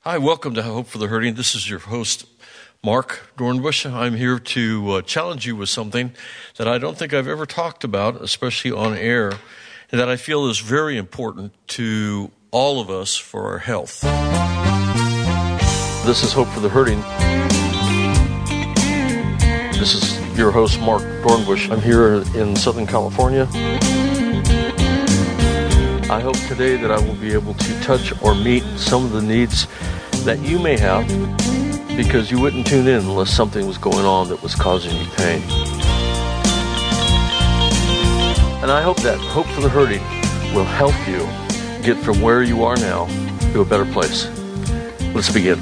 Hi, welcome to Hope for the Hurting. This is your host, Mark Dornbush. I'm here to challenge you with something that I don't think I've ever talked about, especially on air, and that I feel is very important to all of us for our health. This is Hope for the Hurting. This is your host, Mark Dornbush. I'm here in Southern California. I hope today that I will be able to touch or meet some of the needs that you may have, because you wouldn't tune in unless something was going on that was causing you pain. And I hope that Hope for the Hurting will help you get from where you are now to a better place. Let's begin.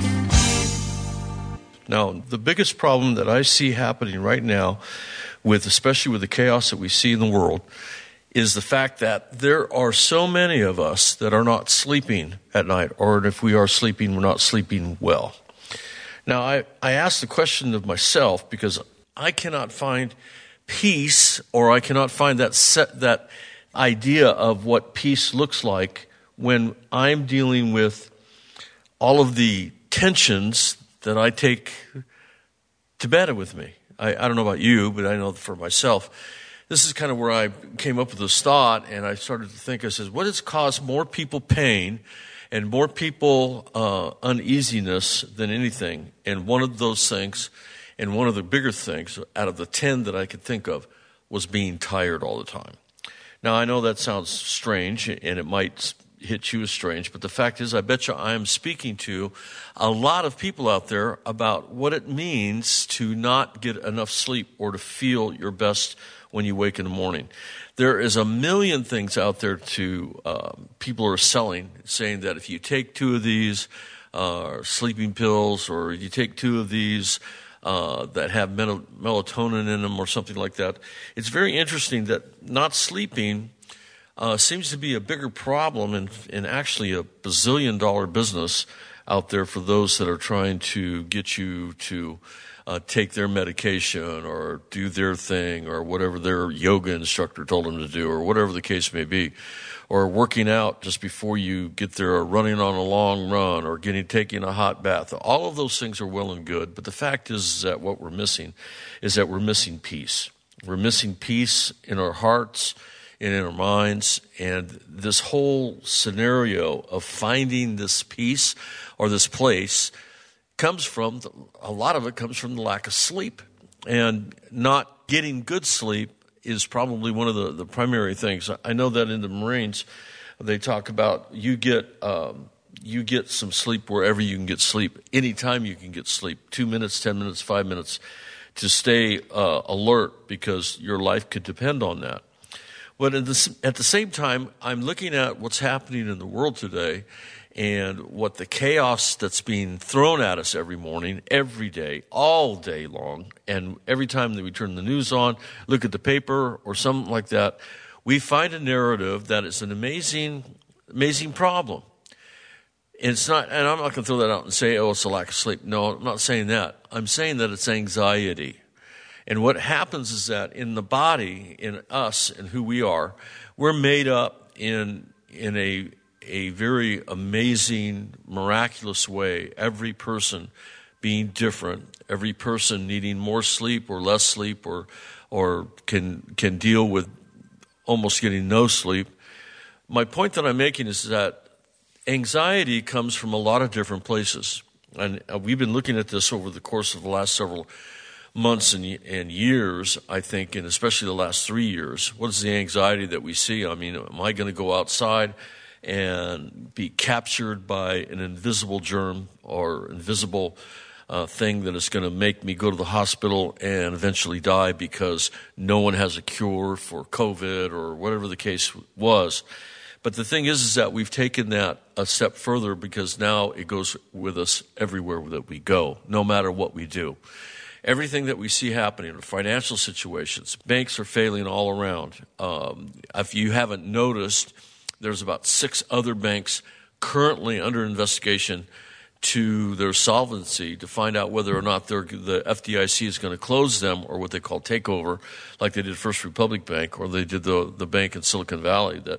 Now, the biggest problem that I see happening right now, especially with the chaos that we see in the world, is the fact that there are so many of us that are not sleeping at night, or if we are sleeping, we're not sleeping well. Now, I ask the question of myself because I cannot find peace, or I cannot find that idea of what peace looks like when I'm dealing with all of the tensions that I take to bed with me. I don't know about you, but I know for myself, this is kind of where I came up with this thought, and I started to think, I said, what has caused more people pain and more people uneasiness than anything? And one of those things, and one of the bigger things out of the 10 that I could think of, was being tired all the time. Now, I know that sounds strange, and it might hit you as strange, but the fact is, I bet you I am speaking to a lot of people out there about what it means to not get enough sleep or to feel your best when you wake in the morning. There is a million things out there people are selling, saying that if you take 2 of these sleeping pills, or you take 2 of these that have melatonin in them or something like that, it's very interesting that not sleeping seems to be a bigger problem and actually a bazillion-dollar business out there for those that are trying to get you to take their medication or do their thing or whatever their yoga instructor told them to do, or whatever the case may be, or working out just before you get there, or running on a long run, or taking a hot bath. All of those things are well and good, but the fact is that what we're missing is that we're missing peace. We're missing peace in our hearts and in our minds, and this whole scenario of finding this peace or this place a lot of it comes from the lack of sleep. And not getting good sleep is probably one of the primary things. I know that in the Marines, they talk about you get some sleep wherever you can get sleep, anytime you can get sleep, 2 minutes, 10 minutes, 5 minutes, to stay alert, because your life could depend on that. But at the same time, I'm looking at what's happening in the world today, and what the chaos that's being thrown at us every morning, every day, all day long, and every time that we turn the news on, look at the paper or something like that, we find a narrative that is an amazing, amazing problem. And I'm not going to throw that out and say, it's a lack of sleep. No, I'm not saying that. I'm saying that it's anxiety. And what happens is that in the body, in us and who we are, we're made up in a very amazing, miraculous way. Every person being different, every person needing more sleep or less sleep, or can deal with almost getting no sleep. My point that I'm making is that anxiety comes from a lot of different places. And we've been looking at this over the course of the last several months and years, I think, and especially the last 3 years. What is the anxiety that we see? I mean, am I going to go outside and be captured by an invisible germ or invisible thing that is going to make me go to the hospital and eventually die because no one has a cure for COVID or whatever the case was? But the thing is that we've taken that a step further, because now it goes with us everywhere that we go, no matter what we do. Everything that we see happening, financial situations, banks are failing all around. If you haven't noticed, there's about 6 other banks currently under investigation to their solvency to find out whether or not the FDIC is going to close them, or what they call takeover, like they did First Republic Bank, or they did the bank in Silicon Valley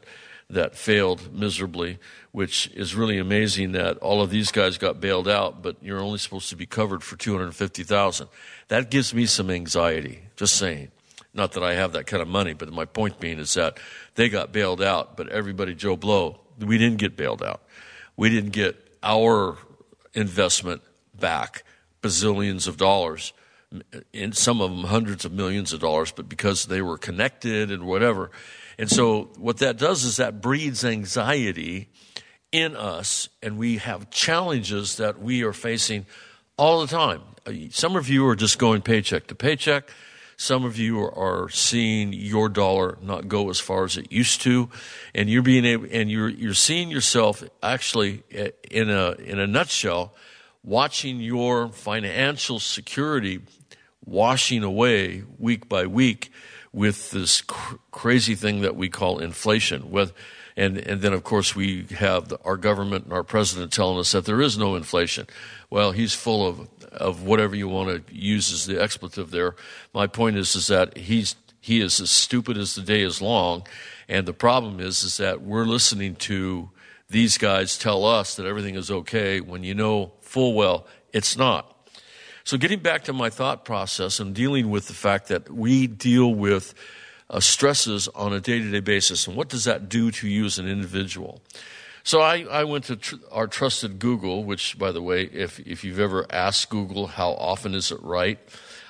that failed miserably, which is really amazing that all of these guys got bailed out, but you're only supposed to be covered for $250,000. That gives me some anxiety, just saying. Not that I have that kind of money, but my point being is that they got bailed out, but everybody, Joe Blow, we didn't get bailed out. We didn't get our investment back, bazillions of dollars, in some of them hundreds of millions of dollars, but because they were connected and whatever. And so what that does is that breeds anxiety in us, and we have challenges that we are facing all the time. Some of you are just going paycheck to paycheck. Some of you are seeing your dollar not go as far as it used to, and you're seeing yourself actually in a nutshell, watching your financial security washing away week by week with this crazy thing that we call inflation. And then, of course, we have our government and our president telling us that there is no inflation. Well, he's full of whatever you want to use as the expletive there. My point is that he is as stupid as the day is long, and the problem is that we're listening to these guys tell us that everything is okay when you know full well it's not. So getting back to my thought process and dealing with the fact that we deal with stresses on a day-to-day basis, and what does that do to you as an individual? So I went to our trusted Google, which, by the way, if you've ever asked Google how often is it right,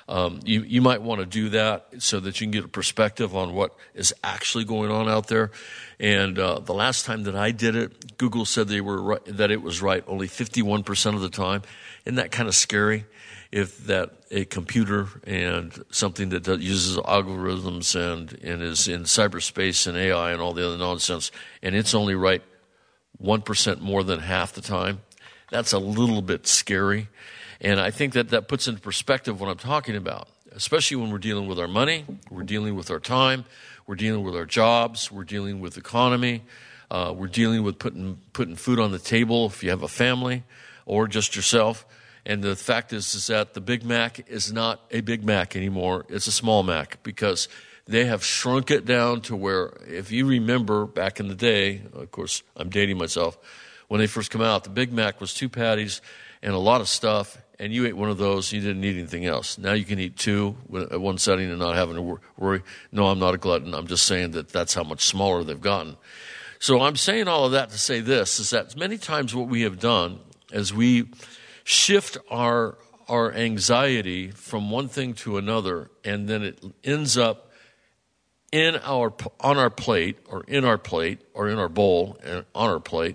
you might want to do that so that you can get a perspective on what is actually going on out there. And the last time that I did it, Google said that it was right only 51% of the time. Isn't that kind of scary? If that a computer and something that uses algorithms and is in cyberspace and AI and all the other nonsense, and it's only right 1% more than half the time, that's a little bit scary. And I think that puts into perspective what I'm talking about, especially when we're dealing with our money, we're dealing with our time, we're dealing with our jobs, we're dealing with economy, we're dealing with putting food on the table if you have a family or just yourself. And the fact is that the Big Mac is not a Big Mac anymore. It's a small Mac, because they have shrunk it down to where, if you remember back in the day, of course, I'm dating myself, when they first come out, the Big Mac was 2 patties and a lot of stuff, and you ate one of those, you didn't need anything else. Now you can eat 2 at one setting and not having to worry. No, I'm not a glutton. I'm just saying that that's how much smaller they've gotten. So I'm saying all of that to say this, is that many times what we have done is we shift our anxiety from one thing to another, and then it ends up on our plate or in our bowl and on our plate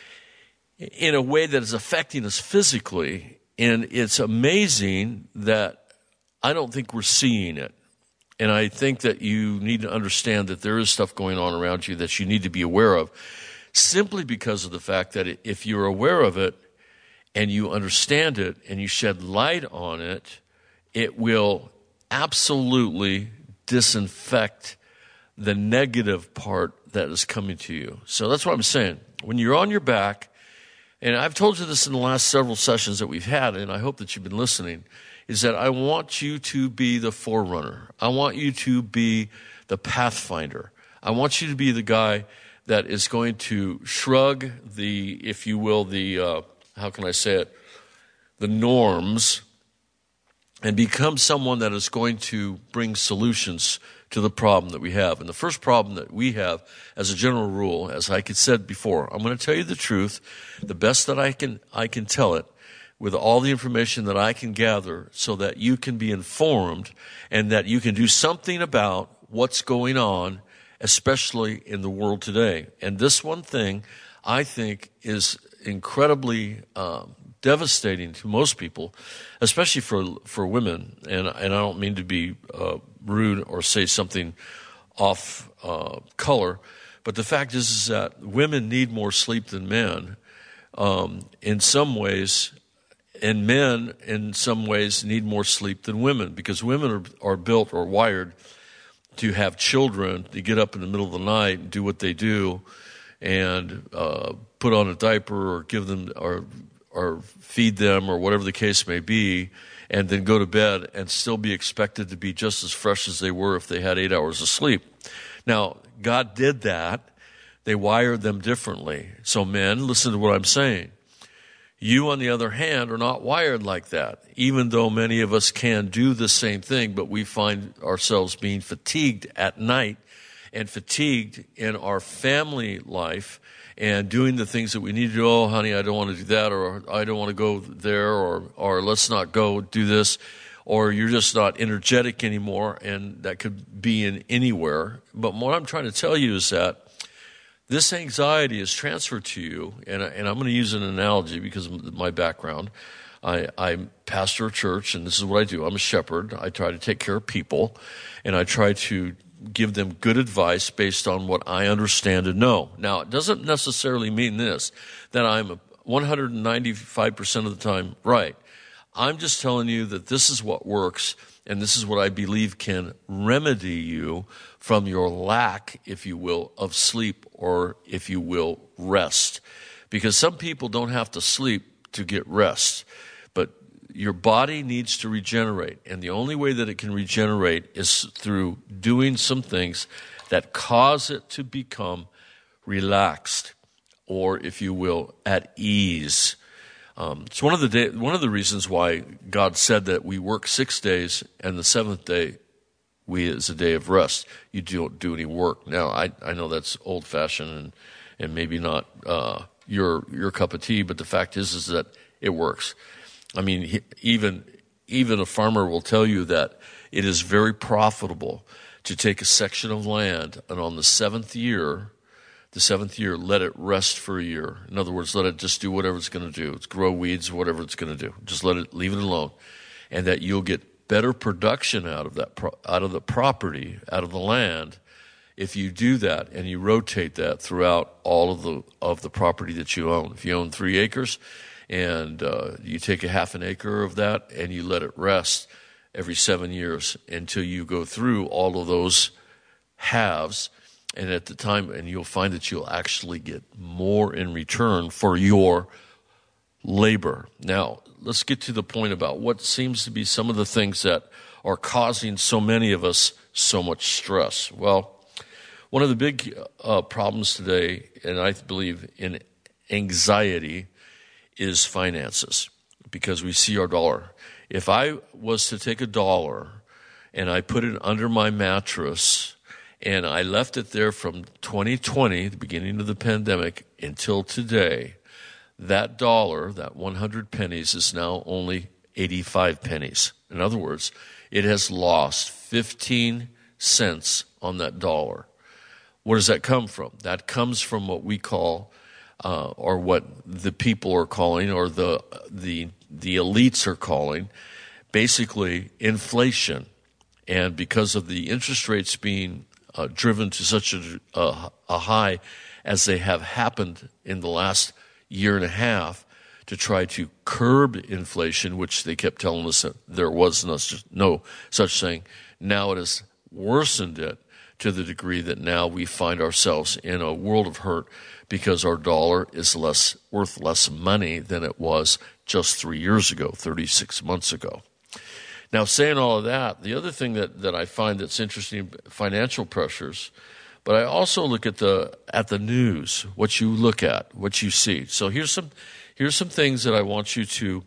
in a way that is affecting us physically. And it's amazing that I don't think we're seeing it. And I think that you need to understand that there is stuff going on around you that you need to be aware of, simply because of the fact that if you're aware of it and you understand it and you shed light on it, it will absolutely disinfect the negative part that is coming to you. So that's what I'm saying. When you're on your back, and I've told you this in the last several sessions that we've had, and I hope that you've been listening, is that I want you to be the forerunner. I want you to be the pathfinder. I want you to be the guy that is going to shrug the, if you will, the how can I say it, the norms, and become someone that is going to bring solutions to the problem that we have. And the first problem that we have, as a general rule, as I said before, I'm going to tell you the truth, the best that I can tell it, with all the information that I can gather, so that you can be informed and that you can do something about what's going on, especially in the world today. And this one thing, I think, is incredibly devastating to most people, especially for women. And I don't mean to be rude or say something off color, but the fact is that women need more sleep than men in some ways, and men in some ways need more sleep than women, because women are built or wired to have children, to get up in the middle of the night and do what they do, and put on a diaper or give them or feed them or whatever the case may be, and then go to bed and still be expected to be just as fresh as they were if they had 8 hours of sleep. Now, God did that They wire them differently. So men, listen to what I'm saying. You, on the other hand, are not wired like that, even though many of us can do the same thing, but we find ourselves being fatigued at night and fatigued in our family life and doing the things that we need to do. Oh, honey, I don't want to do that, or I don't want to go there, or let's not go do this, or you're just not energetic anymore, and that could be in anywhere. But what I'm trying to tell you is that this anxiety is transferred to you, and I'm going to use an analogy because of my background. I pastor a church, and this is what I do. I'm a shepherd. I try to take care of people, and I try to give them good advice based on what I understand and know. Now, it doesn't necessarily mean this, that I'm 195% of the time right. I'm just telling you that this is what works, and this is what I believe can remedy you from your lack, if you will, of sleep, or if you will, rest. Because some people don't have to sleep to get rest, but your body needs to regenerate. And the only way that it can regenerate is through doing some things that cause it to become relaxed, or if you will, at ease. It's one of the reasons why God said that we work 6 days and the seventh day is a day of rest. You don't do any work. Now, I know that's old-fashioned and maybe not your cup of tea, but the fact is that it works. I mean, even a farmer will tell you that it is very profitable to take a section of land and on the seventh year, let it rest for a year. In other words, let it just do whatever it's going to do. It's grow weeds, whatever it's going to do. Just leave it alone. And that you'll get better production out of the property, out of the land, if you do that and you rotate that throughout all of the property that you own. If you own 3 acres and you take a half an acre of that and you let it rest every 7 years until you go through all of those halves, and at the time, and you'll find that you'll actually get more in return for your labor. Now, let's get to the point about what seems to be some of the things that are causing so many of us so much stress. Well, one of the big problems today, and I believe in anxiety, is finances, because we see our dollar. If I was to take a dollar and I put it under my mattress and I left it there from 2020, the beginning of the pandemic, until today, that dollar, that 100 pennies, is now only 85 pennies. In other words, it has lost 15 cents on that dollar. Where does that come from? That comes from what we call, or what the people are calling, or the elites are calling, basically inflation. And because of the interest rates being driven to such a high as they have happened in the last year and a half to try to curb inflation, which they kept telling us that there was no such thing. Now it has worsened it to the degree that now we find ourselves in a world of hurt because our dollar is worth less money than it was just 3 years ago, 36 months ago. Now, saying all of that, the other thing that I find that's interesting, financial pressures, but I also look at the news, what you look at, what you see. So here's some things that I want you to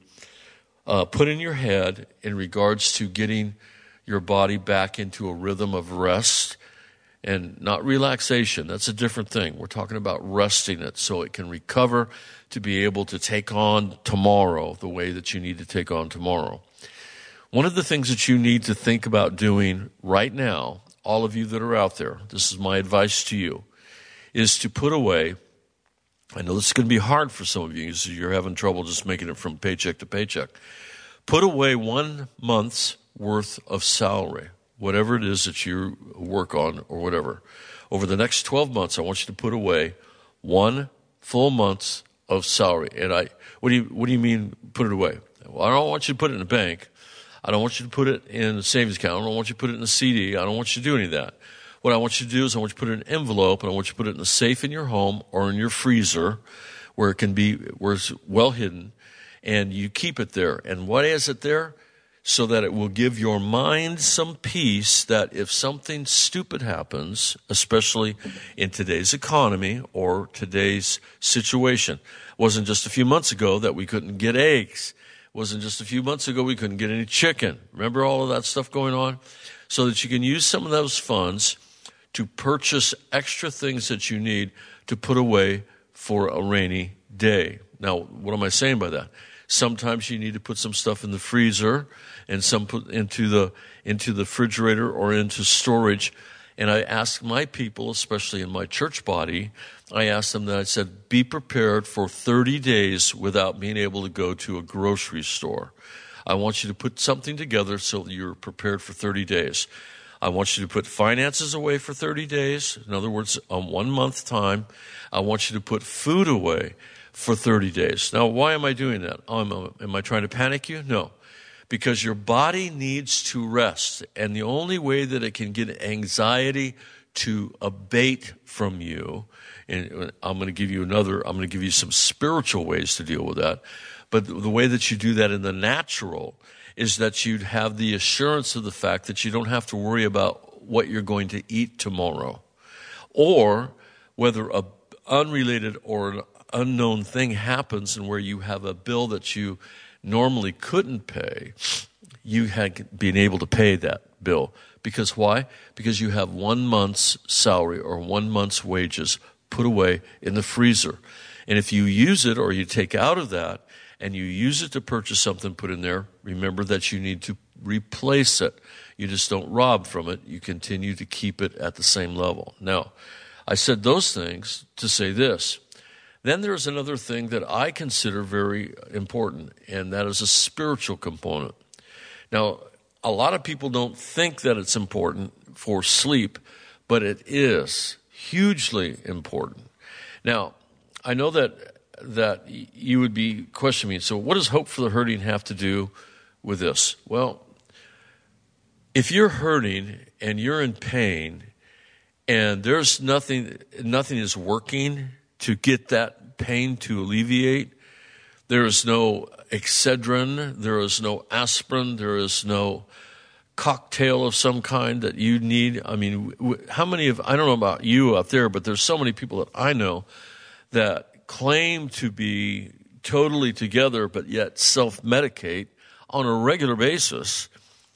put in your head in regards to getting your body back into a rhythm of rest and not relaxation. That's a different thing. We're talking about resting it so it can recover to be able to take on tomorrow the way that you need to take on tomorrow. One of the things that you need to think about doing right now, all of you that are out there, this is my advice to you, is to put away, I know this is going to be hard for some of you because you're having trouble just making it from paycheck to paycheck. Put away 1 month's worth of salary, whatever it is that you work on or whatever. Over the next 12 months, I want you to put away 1 full month's of salary. And what do you mean put it away? Well, I don't want you to put it in the bank. I don't want you to put it in a savings account. I don't want you to put it in a CD. I don't want you to do any of that. What I want you to do is I want you to put it in an envelope, and I want you to put it in a safe in your home or in your freezer where it's well hidden, and you keep it there. And why is it there? so that it will give your mind some peace that if something stupid happens, especially in today's economy or today's situation, it wasn't just a few months ago that we couldn't get eggs. It wasn't just a few months ago we couldn't get any chicken. Remember all of that stuff going on? So that you can use some of those funds to purchase extra things that you need to put away for a rainy day. Now, what am I saying by that? Sometimes you need to put some stuff in the freezer and some put into the refrigerator or into storage. And I ask my people, especially in my church body, I asked them that I said, be prepared for 30 days without being able to go to a grocery store. I want you to put something together so that you're prepared for 30 days. I want you to put finances away for 30 days. In other words, on 1 month time. I want you to put food away for 30 days. Now, why am I doing that? Am I trying to panic you? No. Because your body needs to rest. And the only way that it can get anxiety to abate from you, and I'm going to give you some spiritual ways to deal with that. But the way that you do that in the natural is that you'd have the assurance of the fact that you don't have to worry about what you're going to eat tomorrow, or whether a unrelated or an unknown thing happens and where you have a bill that you normally couldn't pay, you had been able to pay that bill. Because why? Because you have 1 month's salary or 1 month's wages put away in the freezer. And if you use it or you take out of that and you use it to purchase something put in there, remember that you need to replace it. You just don't rob from it. You continue to keep it at the same level. Now, I said those things to say this. Then there's another thing that I consider very important, and that is a spiritual component. Now, a lot of people don't think that it's important for sleep, but it is hugely important. Now, I know that you would be questioning me, so what does Hope for the Hurting have to do with this? Well, if you're hurting and you're in pain and there's nothing is working to get that pain to alleviate, there is no Excedrin, there is no aspirin, there is no cocktail of some kind that you need. I mean, I don't know about you out there, but there's so many people that I know that claim to be totally together but yet self-medicate on a regular basis.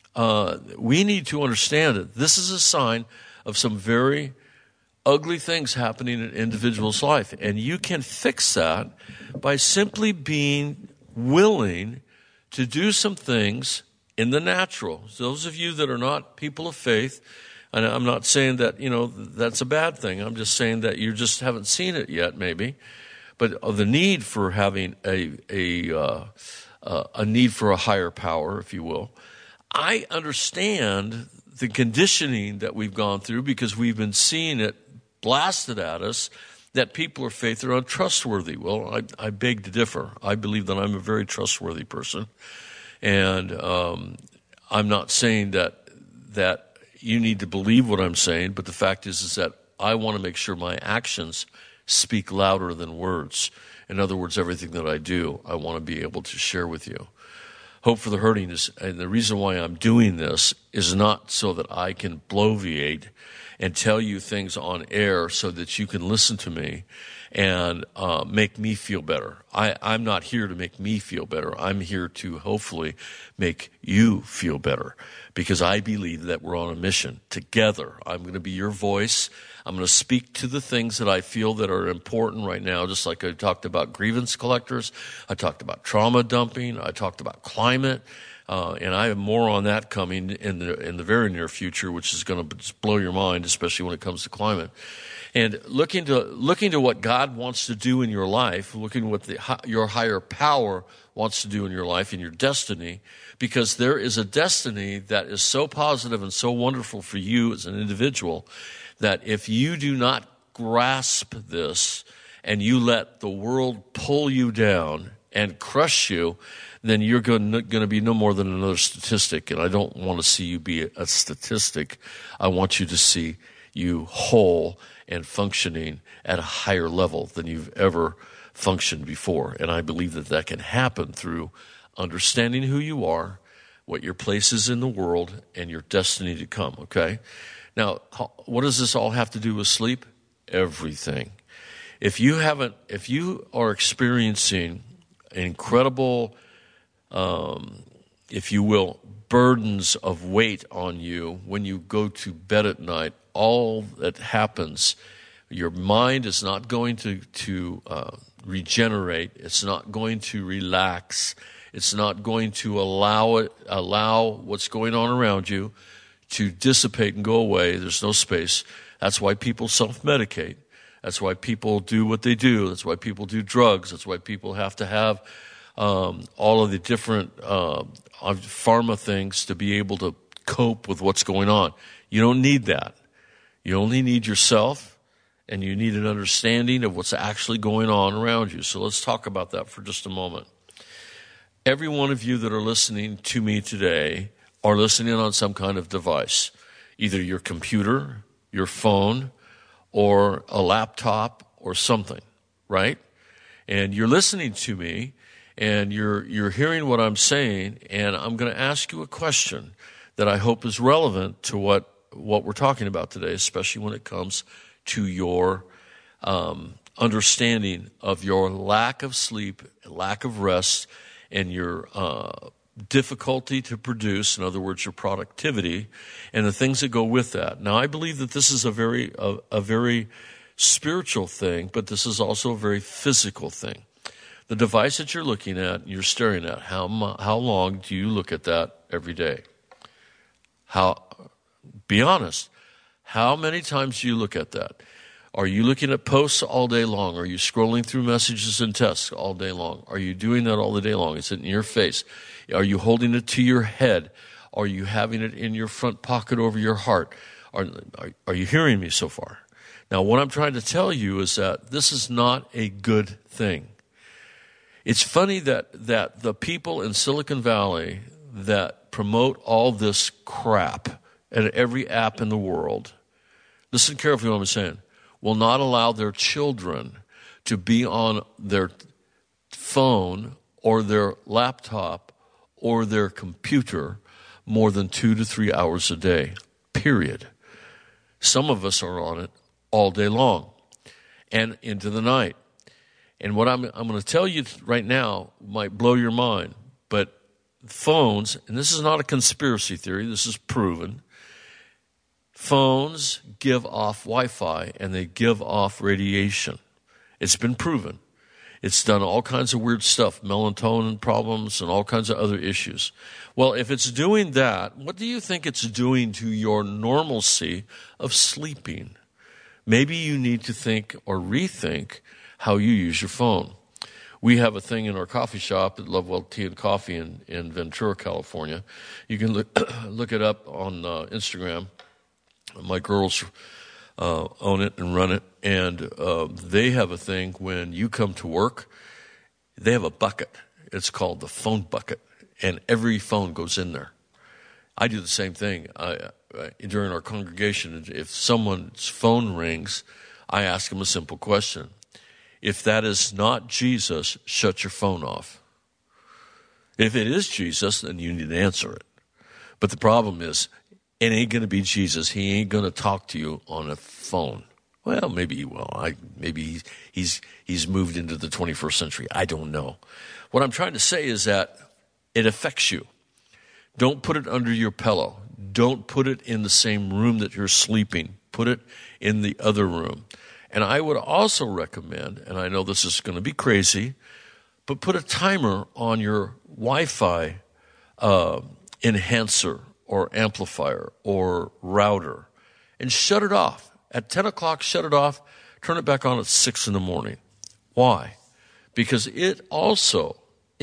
We need to understand that this is a sign of some very ugly things happening in an individual's life. And you can fix that by simply being willing to do some things in the natural. So those of you that are not people of faith, and I'm not saying that, that's a bad thing. I'm just saying that you just haven't seen it yet, maybe. But the need for having a need for a higher power, if you will. I understand the conditioning that we've gone through because we've been seeing it blasted at us that people of faith are untrustworthy. Well, I beg to differ. I believe that I'm a very trustworthy person. And I'm not saying that you need to believe what I'm saying, but the fact is that I want to make sure my actions speak louder than words. In other words, everything that I do, I want to be able to share with you. Hope for the Hurting is, and the reason why I'm doing this is not so that I can bloviate and tell you things on air so that you can listen to me and make me feel better. I'm not here to make me feel better. I'm here to hopefully make you feel better because I believe that we're on a mission together. I'm going to be your voice. I'm going to speak to the things that I feel that are important right now, just like I talked about grievance collectors. I talked about trauma dumping. I talked about climate. And I have more on that coming in the very near future, which is going to just blow your mind, especially when it comes to climate. And looking to what God wants to do in your life, looking what your higher power wants to do in your life, in your destiny, because there is a destiny that is so positive and so wonderful for you as an individual that if you do not grasp this and you let the world pull you down and crush you, then you're going to be no more than another statistic. And I don't want to see you be a statistic. I want you to see you whole and functioning at a higher level than you've ever functioned before. And I believe that can happen through understanding who you are, what your place is in the world, and your destiny to come, okay? Now, what does this all have to do with sleep? Everything. If you are experiencing incredible, if you will, burdens of weight on you when you go to bed at night, all that happens, your mind is not going to regenerate. It's not going to relax. It's not going to allow what's going on around you to dissipate and go away. There's no space. That's why people self-medicate. That's why people do what they do. That's why people do drugs. That's why people have to have all of the different pharma things to be able to cope with what's going on. You don't need that. You only need yourself, and you need an understanding of what's actually going on around you. So let's talk about that for just a moment. Every one of you that are listening to me today are listening on some kind of device, either your computer, your phone, or a laptop or something, right? And you're listening to me, and you're hearing what I'm saying, and I'm going to ask you a question that I hope is relevant to what we're talking about today, especially when it comes to your understanding of your lack of sleep, lack of rest, and your difficulty to produce, in other words, your productivity, and the things that go with that. Now, I believe that this is a very spiritual thing, but this is also a very physical thing. The device that you're looking at, you're staring at, how long do you look at that every day? Be honest. How many times do you look at that? Are you looking at posts all day long? Are you scrolling through messages and texts all day long? Are you doing that all the day long? Is it in your face? Are you holding it to your head? Are you having it in your front pocket over your heart? Are you hearing me so far? Now, what I'm trying to tell you is that this is not a good thing. It's funny that the people in Silicon Valley that promote all this crap at every app in the world, listen carefully to what I'm saying, will not allow their children to be on their phone or their laptop or their computer more than 2 to 3 hours a day, period. Some of us are on it all day long and into the night. And what I'm going to tell you right now might blow your mind, but phones, and this is not a conspiracy theory, this is proven, phones give off Wi-Fi and they give off radiation. It's been proven. It's done all kinds of weird stuff, melatonin problems and all kinds of other issues. Well, if it's doing that, what do you think it's doing to your normalcy of sleeping? Maybe you need to think or rethink how you use your phone. We have a thing in our coffee shop at Lovewell Tea and Coffee in Ventura, California. You can look it up on Instagram. My girls own it and run it, and they have a thing when you come to work, they have a bucket. It's called the phone bucket, and every phone goes in there. I do the same thing. During our congregation, if someone's phone rings, I ask them a simple question. If that is not Jesus, shut your phone off. If it is Jesus, then you need to answer it. But the problem is, it ain't going to be Jesus. He ain't going to talk to you on a phone. Well, maybe he will. Maybe he's moved into the 21st century. I don't know. What I'm trying to say is that it affects you. Don't put it under your pillow. Don't put it in the same room that you're sleeping. Put it in the other room. And I would also recommend, and I know this is going to be crazy, but put a timer on your Wi-Fi enhancer or amplifier or router and shut it off. At 10 o'clock, shut it off, turn it back on at 6 in the morning. Why? Because it also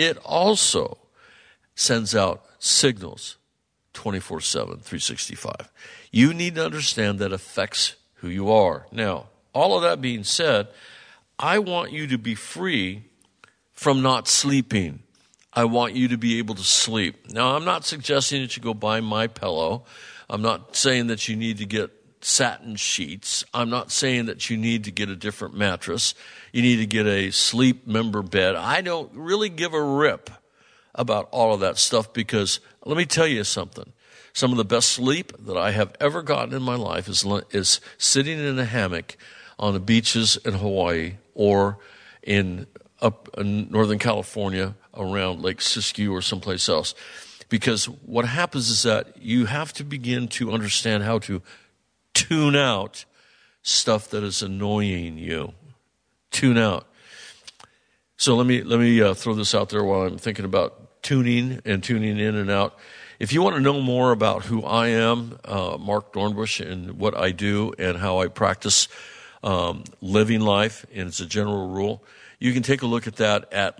sends out signals 24/7, 365. You need to understand that affects who you are. Now, all of that being said, I want you to be free from not sleeping. I want you to be able to sleep. Now, I'm not suggesting that you go buy MyPillow. I'm not saying that you need to get satin sheets. I'm not saying that you need to get a different mattress. You need to get a sleep member bed. I don't really give a rip about all of that stuff, because let me tell you something. Some of the best sleep that I have ever gotten in my life is sitting in a hammock on the beaches in Hawaii or up in Northern California around Lake Siskiyou or someplace else. Because what happens is that you have to begin to understand how to tune out stuff that is annoying you. Tune out. So let me throw this out there while I'm thinking about tuning in and out. If you want to know more about who I am, Mark Dornbush, and what I do and how I practice living life, and it's a general rule, you can take a look at that at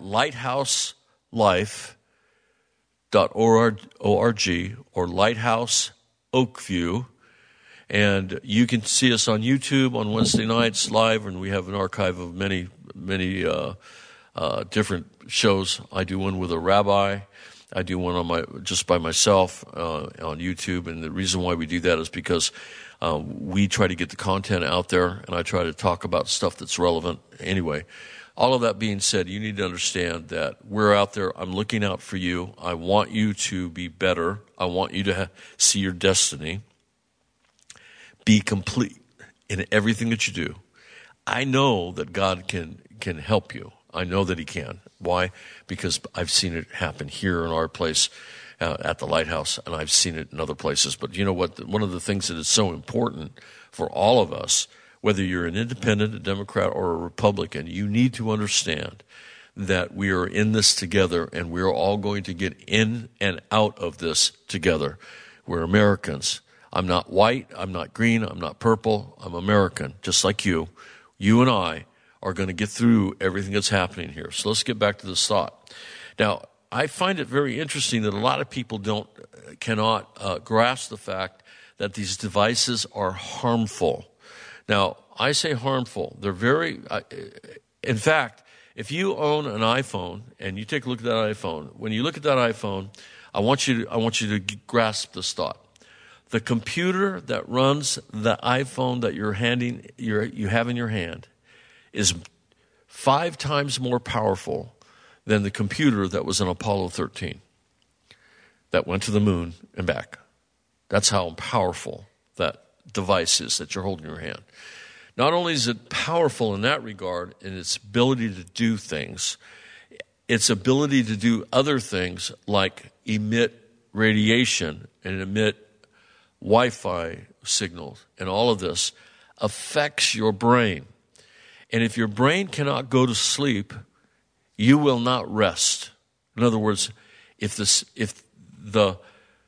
lighthouselife.org or Lighthouse Oakview. And you can see us on YouTube on Wednesday nights live, and we have an archive of many different shows. I do one with a rabbi. I do one just by myself on YouTube, and the reason why we do that is because we try to get the content out there, and I try to talk about stuff that's relevant. Anyway, all of that being said, you need to understand that we're out there. I'm looking out for you. I want you to be better. I want you to see your destiny. Be complete in everything that you do. I know that God can help you. I know that he can. Why? Because I've seen it happen here in our place at the Lighthouse, and I've seen it in other places. But you know what? One of the things that is so important for all of us, whether you're an independent, a Democrat, or a Republican, you need to understand that we are in this together, and we're all going to get in and out of this together. We're Americans. I'm not white, I'm not green, I'm not purple, I'm American, just like you. You and I are going to get through everything that's happening here. So let's get back to this thought. Now, I find it very interesting that a lot of people cannot grasp the fact that these devices are harmful. Now, I say harmful. They're very, in fact, if you own an iPhone and you take a look at that iPhone, when you look at that iPhone, I want you to grasp this thought. The computer that runs the iPhone that you have in your hand is 5 times more powerful than the computer that was in Apollo 13 that went to the moon and back. That's how powerful that device is that you're holding in your hand. Not only is it powerful in that regard, in its ability to do things, its ability to do other things like emit radiation and emit Wi-Fi signals, and all of this affects your brain. And if your brain cannot go to sleep, you will not rest. In other words, if the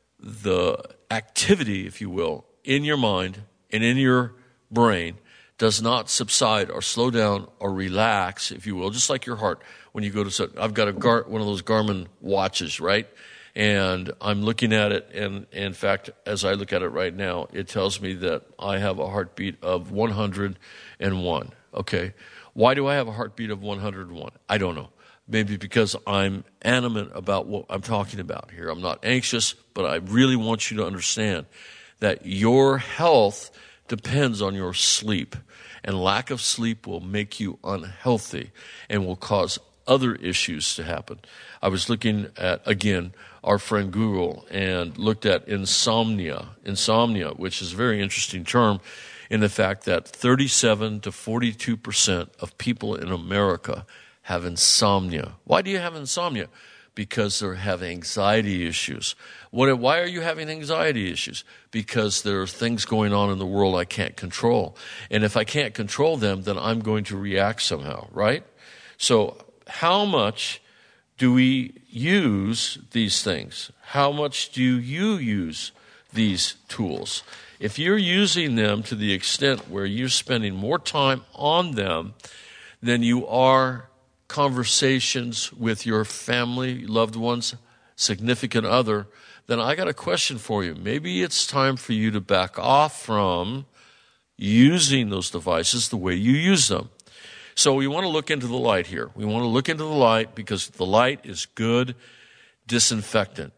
activity, if you will, in your mind and in your brain does not subside or slow down or relax, if you will, just like your heart when you go to sleep. I've got one of those Garmin watches, right? And I'm looking at it, and in fact, as I look at it right now, it tells me that I have a heartbeat of 101. Okay. Why do I have a heartbeat of 101? I don't know. Maybe because I'm animate about what I'm talking about here. I'm not anxious, but I really want you to understand that your health depends on your sleep. And lack of sleep will make you unhealthy and will cause other issues to happen. I was looking at, again, our friend Google and looked at insomnia, which is a very interesting term in the fact that 37 to 42% of people in America have insomnia. Why do you have insomnia? Because they have anxiety issues. Why are you having anxiety issues? Because there are things going on in the world I can't control. And if I can't control them, then I'm going to react somehow, right? So how much do we use these things? How much do you use these tools? If you're using them to the extent where you're spending more time on them than you are conversations with your family, loved ones, significant other, then I got a question for you. Maybe it's time for you to back off from using those devices the way you use them. So we want to look into the light here. We want to look into the light because the light is good disinfectant.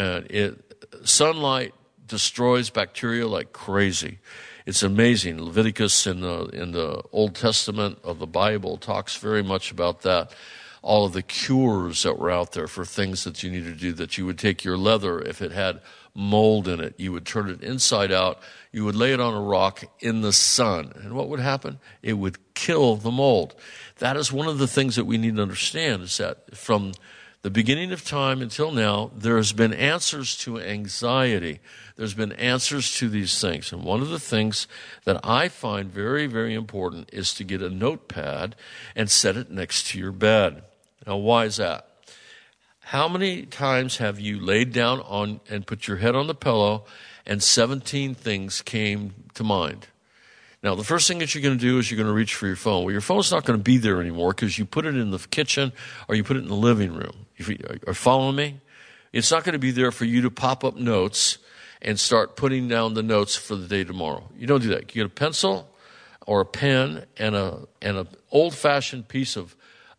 Sunlight destroys bacteria like crazy. It's amazing. Leviticus in the Old Testament of the Bible talks very much about that. all of the cures that were out there for things that you need to do, that you would take your leather, if it had mold in it, you would turn it inside out, you would lay it on a rock in the sun, and what would happen? It would kill the mold. That is one of the things that we need to understand, is that from the beginning of time until now, there has been answers to anxiety. There's been answers to these things. And one of the things that I find very, very important is to get a notepad and set it next to your bed. Now, why is that? How many times have you laid down on and put your head on the pillow and 17 things came to mind? Now, the first thing that you're going to do is you're going to reach for your phone. Well, your phone's not going to be there anymore because you put it in the kitchen or you put it in the living room. Are following me? It's not going to be there for you to pop up notes and start putting down the notes for the day tomorrow. You don't do that. You get a pencil or a pen and an old-fashioned piece of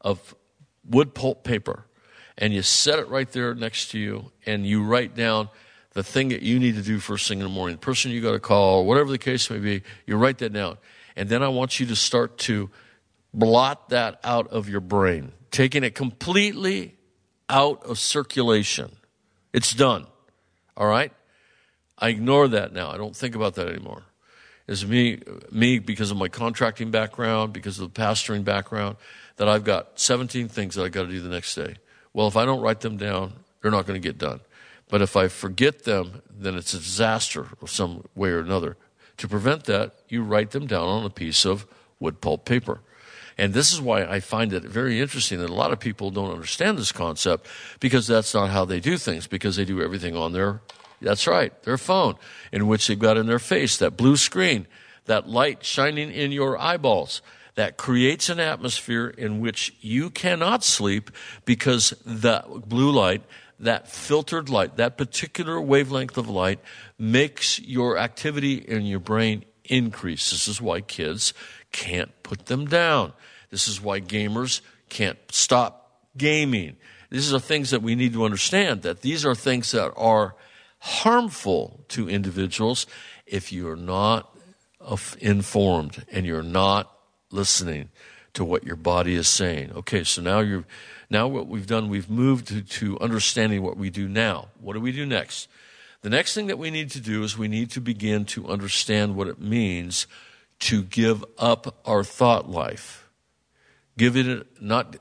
wood pulp paper, and you set it right there next to you, and you write down the thing that you need to do first thing in the morning, the person you got to call, whatever the case may be, you write that down. And then I want you to start to blot that out of your brain, taking it completely out of circulation. It's done. All right? I ignore that now. I don't think about that anymore. It's me because of my contracting background, because of the pastoring background, that I've got 17 things that I got to do the next day. Well, if I don't write them down, they're not going to get done. But if I forget them, then it's a disaster of some way or another. To prevent that, you write them down on a piece of wood pulp paper. And this is why I find it very interesting that a lot of people don't understand this concept, because that's not how they do things, because they do everything on that's right, their phone, in which they've got in their face that blue screen, that light shining in your eyeballs. That creates an atmosphere in which you cannot sleep, because that blue light, that filtered light, that particular wavelength of light makes your activity in your brain increase. This is why kids can't put them down. This is why gamers can't stop gaming. These are things that we need to understand, that these are things that are harmful to individuals if you're not informed and you're not listening to what your body is saying. Okay, so now what we've done, we've moved to understanding what we do now. What do we do next? The next thing that we need to do is we need to begin to understand what it means to give up our thought life. Give it not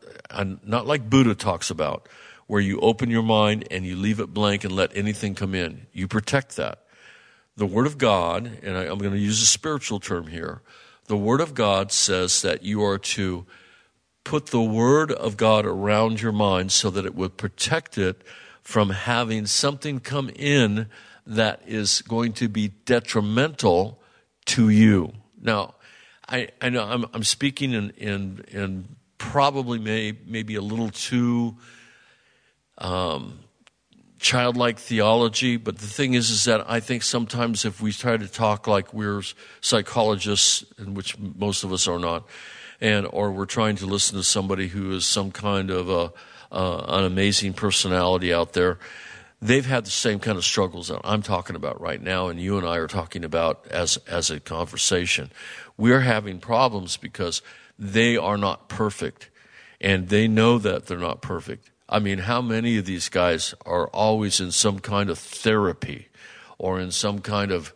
like Buddha talks about, where you open your mind and you leave it blank and let anything come in. You protect that. The Word of God, and I'm going to use a spiritual term here, the Word of God says that you are to put the Word of God around your mind so that it would protect it from having something come in that is going to be detrimental to you. Now, I know I'm speaking in probably maybe a little too childlike theology, but the thing is that I think sometimes if we try to talk like we're psychologists, in which most of us are not, or we're trying to listen to somebody who is some kind of an amazing personality out there, they've had the same kind of struggles that I'm talking about right now, and you and I are talking about as a conversation. We're having problems because they are not perfect, and they know that they're not perfect. I mean, how many of these guys are always in some kind of therapy or in some kind of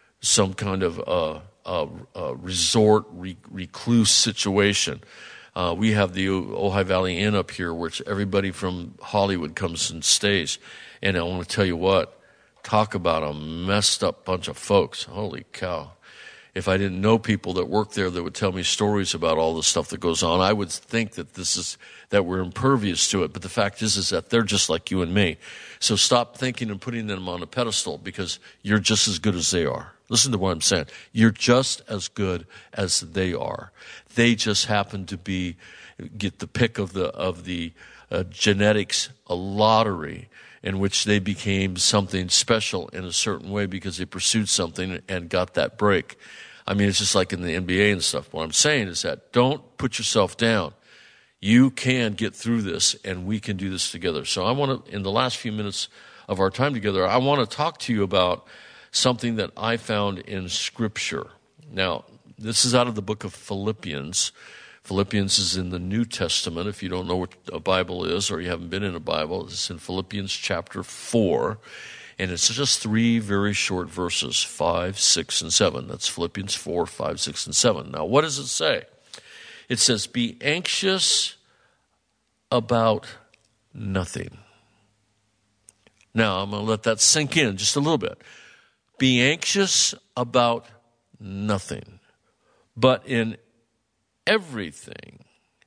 resort recluse situation? We have the Ojai Valley Inn up here, which everybody from Hollywood comes and stays. And I want to tell you what, talk about a messed up bunch of folks. Holy cow. If I didn't know people that work there that would tell me stories about all the stuff that goes on, I would think that we're impervious to it. But the fact is that they're just like you and me. So stop thinking and putting them on a pedestal, because you're just as good as they are. Listen to what I'm saying. You're just as good as they are. They just happen to get the pick of the genetics, a lottery, in which they became something special in a certain way because they pursued something and got that break. I mean, it's just like in the NBA and stuff. What I'm saying is that don't put yourself down. You can get through this, and we can do this together. So I want to, in the last few minutes of our time together, I want to talk to you about something that I found in Scripture. Now, this is out of the book of Philippians. Philippians is in the New Testament. If you don't know what a Bible is or you haven't been in a Bible, it's in Philippians chapter 4. And it's just 3 very short verses, 5, 6, and 7. That's Philippians 4, 5, 6, and 7. Now, what does it say? It says, be anxious about nothing. Now, I'm going to let that sink in just a little bit. Be anxious about nothing, but in everything,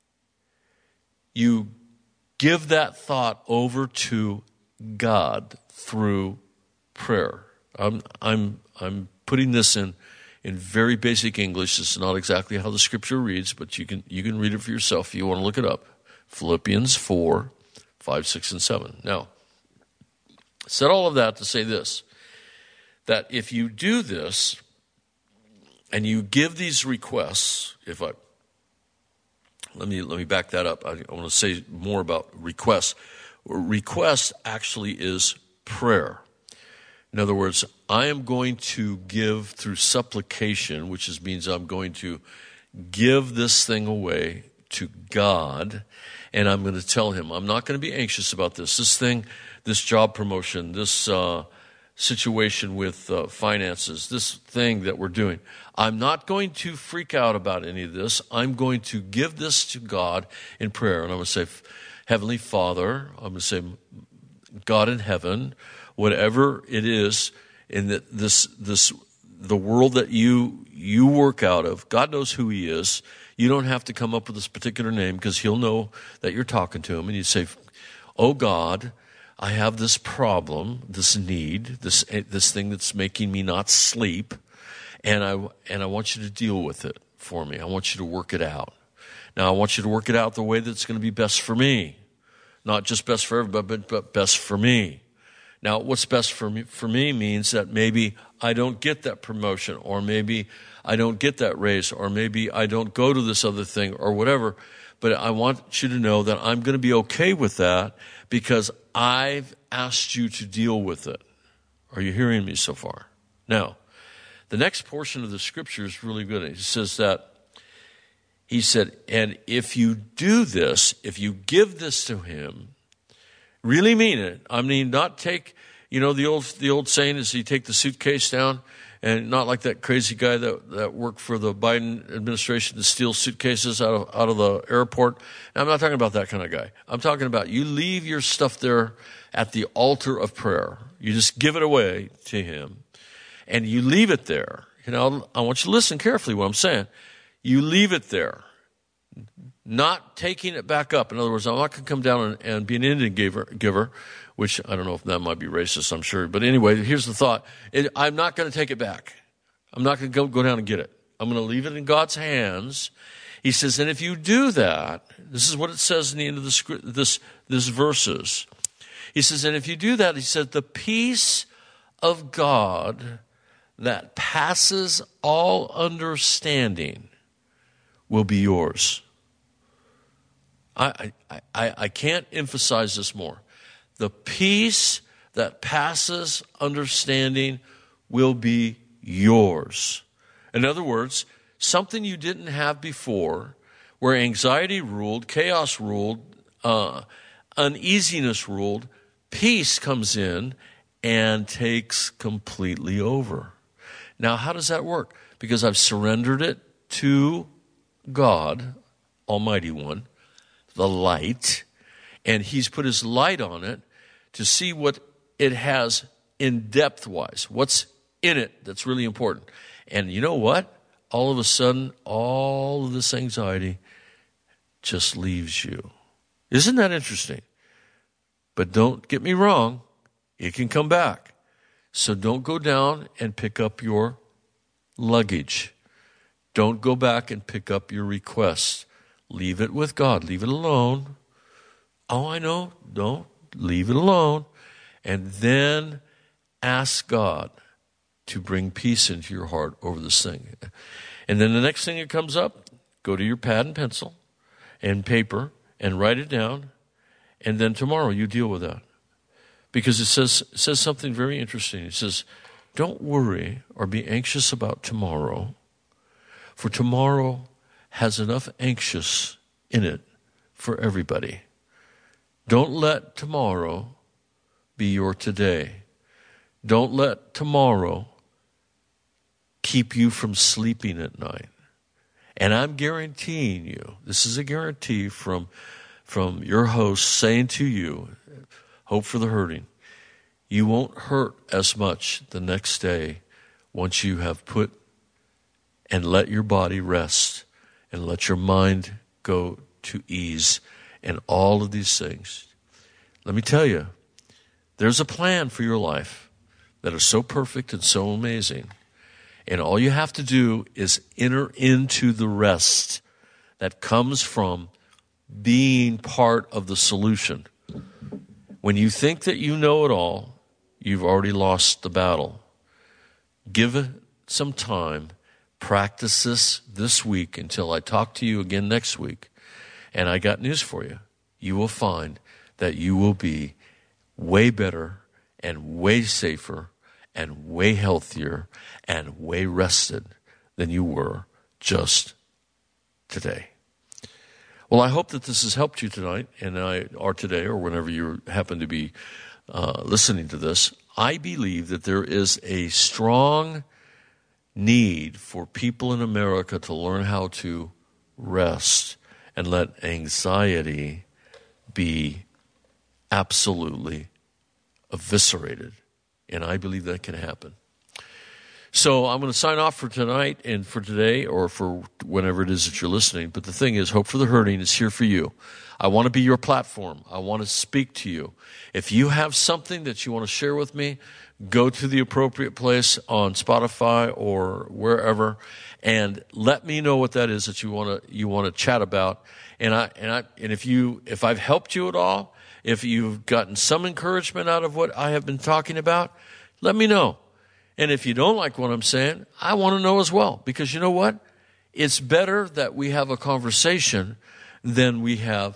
you give that thought over to God through prayer. I'm putting this in very basic English. It's not exactly how the scripture reads, but you can read it for yourself if you want to look it up. Philippians 4, 5, 6, and 7. Now, I said all of that to say this, that if you do this and you give these requests, let me back that up. I want to say more about requests. Request actually is prayer. In other words, I am going to give through supplication, which means I'm going to give this thing away to God, and I'm going to tell him, I'm not going to be anxious about this thing, this job promotion, this situation with finances, this thing that we're doing. I'm not going to freak out about any of this. I'm going to give this to God in prayer. And I'm going to say, Heavenly Father, I'm going to say, God in heaven, whatever it is in the world that you work out of, God knows who he is. You don't have to come up with this particular name because he'll know that you're talking to him. And you say, oh God, I have this problem, this need, this thing that's making me not sleep, and I want you to deal with it for me. I want you to work it out. Now, I want you to work it out the way that's going to be best for me. Not just best for everybody, but best for me. Now, what's best for me means that maybe I don't get that promotion, or maybe I don't get that raise, or maybe I don't go to this other thing, or whatever. But I want you to know that I'm going to be okay with that because I've asked you to deal with it. Are you hearing me so far? Now, the next portion of the scripture is really good. It says that, he said, and if you do this, if you give this to him, really mean it. I mean, not take, the old saying is you take the suitcase down, and not like that crazy guy that worked for the Biden administration to steal suitcases out of the airport. And I'm not talking about that kind of guy. I'm talking about you leave your stuff there at the altar of prayer. You just give it away to him, and you leave it there. I want you to listen carefully what I'm saying. You leave it there, not taking it back up. In other words, I'm not going to come down and be an Indian giver, which I don't know if that might be racist, I'm sure. But anyway, here's the thought. I'm not going to take it back. I'm not going to go down and get it. I'm going to leave it in God's hands. He says, and if you do that, this is what it says in the end of this verses. He says, and if you do that, he said, the peace of God that passes all understanding will be yours. I can't emphasize this more. The peace that passes understanding will be yours. In other words, something you didn't have before, where anxiety ruled, chaos ruled, uneasiness ruled, peace comes in and takes completely over. Now, how does that work? Because I've surrendered it to God, Almighty One, the light, and he's put his light on it to see what it has in depth-wise, what's in it that's really important. And you know what? All of a sudden, all of this anxiety just leaves you. Isn't that interesting? But don't get me wrong, it can come back. So don't go down and pick up your luggage. Don't go back and pick up your requests. Leave it with God. Leave it alone. Oh, I know. Don't. Leave it alone. And then ask God to bring peace into your heart over this thing. And then the next thing that comes up, go to your pad and pencil and paper and write it down. And then tomorrow you deal with that. Because it says something very interesting. It says, don't worry or be anxious about tomorrow, for tomorrow has enough anxious in it for everybody. Don't let tomorrow be your today. Don't let tomorrow keep you from sleeping at night. And I'm guaranteeing you, this is a guarantee from your host saying to you, Hope for the Hurting, you won't hurt as much the next day once you have put and let your body rest and let your mind go to ease and all of these things. Let me tell you, there's a plan for your life that is so perfect and so amazing. And all you have to do is enter into the rest that comes from being part of the solution. When you think that you know it all, you've already lost the battle. Give it some time. Practice this week until I talk to you again next week. And I got news for you. You will find that you will be way better and way safer and way healthier and way rested than you were just today. Well, I hope that this has helped you tonight, or today, or whenever you happen to be listening to this. I believe that there is a strong need for people in America to learn how to rest and let anxiety be absolutely eviscerated. And I believe that can happen. So I'm going to sign off for tonight and for today, or for whenever it is that you're listening. But the thing is, Hope for the Hurting is here for you. I want to be your platform. I want to speak to you. If you have something that you want to share with me, go to the appropriate place on Spotify or wherever, and let me know what that is that you want to chat about. And if I've helped you at all, if you've gotten some encouragement out of what I have been talking about, let me know. And if you don't like what I'm saying, I want to know as well. Because you know what? It's better that we have a conversation than we have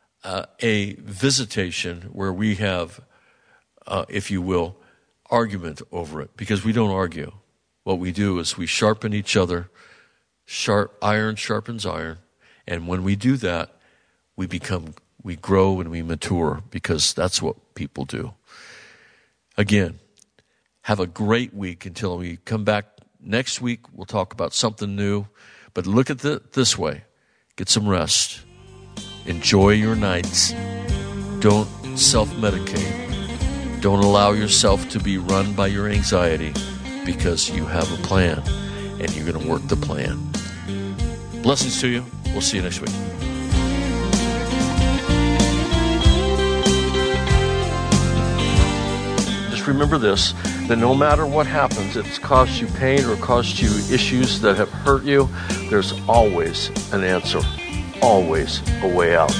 a visitation where we have, if you will, argument over it. Because we don't argue. What we do is we sharpen each other. Iron sharpens iron. And when we do that, we grow and we mature, because that's what people do. Again, have a great week until we come back next week. We'll talk about something new. But look at it this way. Get some rest. Enjoy your nights. Don't self-medicate. Don't allow yourself to be run by your anxiety, because you have a plan and you're going to work the plan. Blessings to you. We'll see you next week. Remember this, that no matter what happens, if it's caused you pain or caused you issues that have hurt you, there's always an answer, always a way out.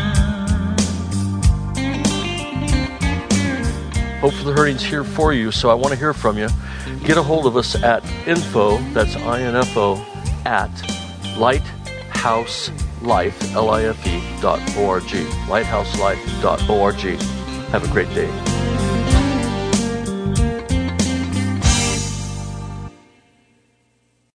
Hope for the Hurting's here for you, so I want to hear from you. Get a hold of us at info, that's INFO, at lighthouselife.org, lighthouselife.org. Have a great day.